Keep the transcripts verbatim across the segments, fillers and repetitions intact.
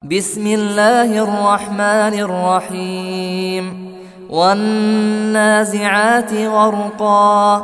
بسم الله الرحمن الرحيم والنازعات غرقا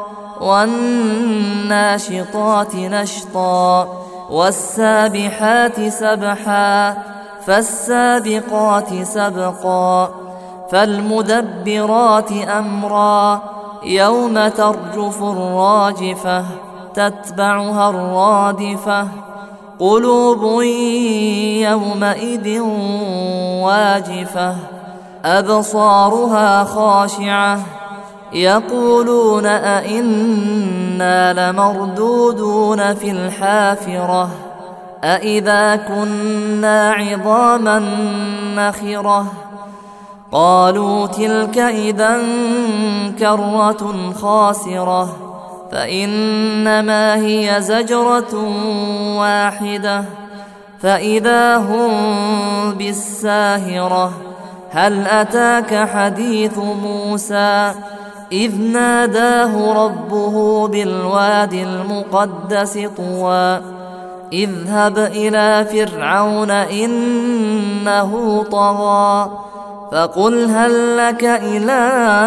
والناشطات نشطا والسابحات سبحا فالسابقات سبقا فالمدبرات أمرا يوم ترجف الراجفة تتبعها الرادفة قلوب يومئذ واجفة أبصارها خاشعة يقولون أئنا لمردودون في الحافرة أئذا كنا عظاما نخرة قالوا تلك إذا كرة خاسرة فإنما هي زجرة واحدة فإذا هم بالساهرة هل أتاك حديث موسى إذ ناداه ربه بالوادي المقدس طوى اذهب إلى فرعون إنه طغى فقل هل لك إلى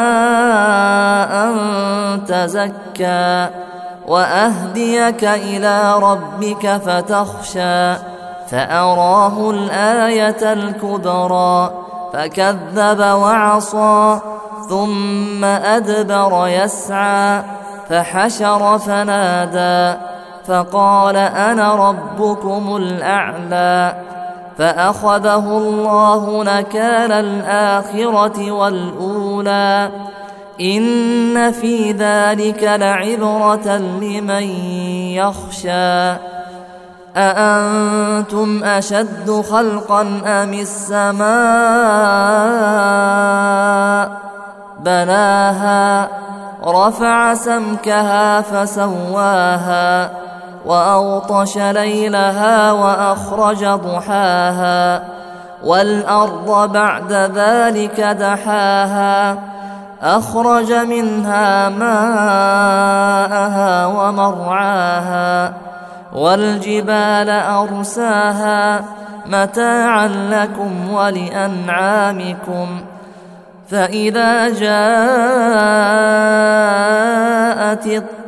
أن تزكى وأهديك إلى ربك فتخشى فأراه الآية الكبرى فكذب وعصى ثم أدبر يسعى فحشر فنادى فقال أنا ربكم الأعلى فأخذه الله نكال الآخرة والأولى إن في ذلك لعبرة لمن يخشى أأنتم أشد خلقا أم السماء بناها رفع سمكها فسواها وأغطش ليلها وأخرج ضحاها والأرض بعد ذلك دحاها أخرج منها ماءها ومرعاها والجبال أرساها متاعا لكم ولأنعامكم فإذا جاءت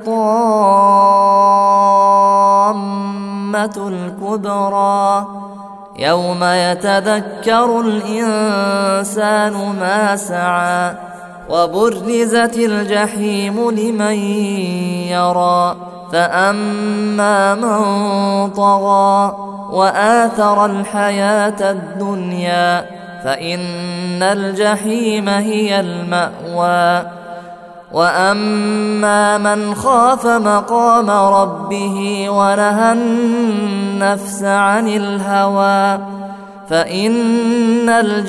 الطامة الكبرى يوم يتذكر الإنسان ما سعى وبرزت الجحيم لمن يرى فأما من طغى وآثر الحياة الدنيا فإن الجحيم هي المأوى وأما من خاف مقام ربه ونهى النفس عن الهوى فإن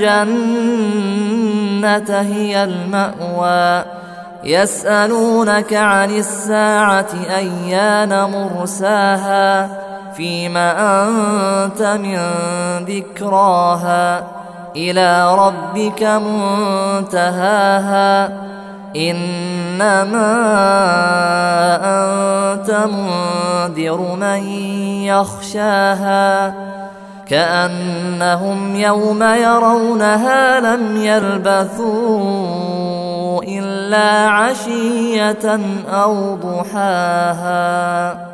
الجنة هي المأوى يسألونك عن الساعة أيان مرساها فيما أنت من ذكراها إلى ربك منتهاها إنما أنت منذر من يخشاها كأنهم يوم يرونها لم يلبثوا إلا عشية أو ضحاها.